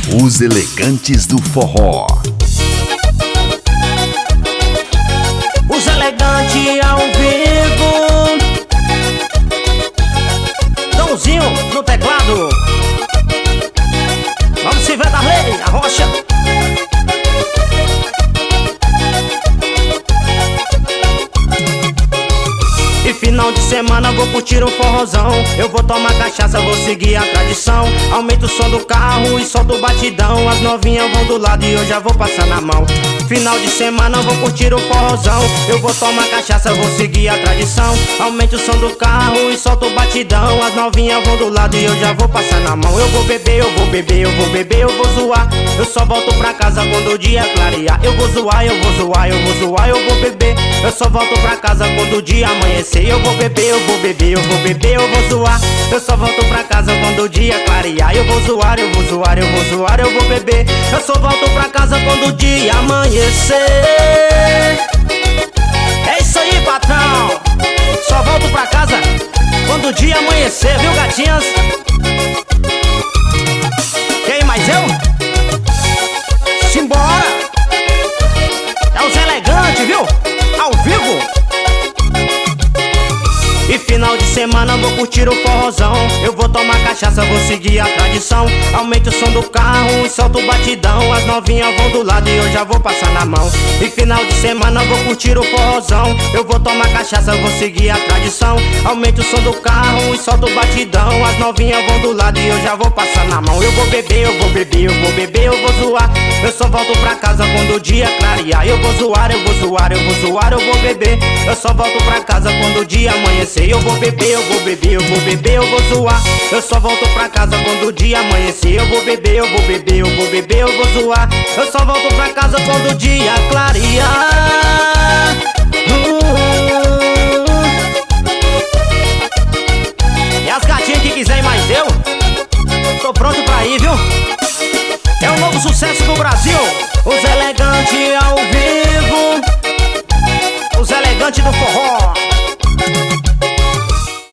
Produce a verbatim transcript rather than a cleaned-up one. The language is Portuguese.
Os Elegantes do Forró. Os Elegantes ao vivo. Dãozinho no teclado. Vamos se ver da lei, a rocha. E final de semana vou curtir um forrozão. Eu vou tomar cachaça, vou seguir a tradição. Aumento o som do carro e solto o batidão. As novinhas vão do lado e eu já vou passar na mão. Final de semana vou curtir um forrozão. Eu vou tomar cachaça, vou seguir a tradição. Aumento o som do carro e solto o batidão. As novinhas vão do lado e eu já vou passar na mão. Eu vou beber, eu vou beber, eu vou beber, eu vou zoar. Eu só volto pra casa quando o dia clarear. Eu vou zoar, eu vou zoar, eu vou zoar, eu vou beber. Eu só volto pra casa quando o dia amanhecer. Eu vou beber, eu vou beber, eu vou beber, eu vou zoar. Eu só volto pra casa quando o dia clarear. Eu vou zoar, eu vou zoar, eu vou zoar, eu vou beber. Eu só volto pra casa quando o dia amanhecer. É isso aí, patrão. Só volto pra casa quando o dia amanhecer, viu, gatinhas? Quem mais eu? Simbora! É os Elegantes, viu? Ao vivo. E final de semana vou curtir o forrozão. Eu vou tomar cachaça, vou seguir a tradição. Aumento o som do carro e solto o batidão. As novinhas vão do lado e eu já vou passar na mão. E final de semana vou curtir o forrozão. Eu vou tomar cachaça, vou seguir a tradição. Aumento o som do carro e solto o batidão. As novinhas vão do lado e eu já vou passar na mão. Eu vou beber, eu vou beber, eu vou beber, eu vou zoar. Eu só volto pra casa quando o dia clarear. Eu vou zoar, eu vou zoar, eu vou zoar, eu vou beber. Eu só volto pra casa quando o dia amanhecer. Eu vou beber, eu vou beber, eu vou beber, eu vou zoar. Eu só volto pra casa quando o dia amanhecer. Eu vou beber, eu vou beber, eu vou beber, eu vou zoar. Eu só volto pra casa quando o dia clarear.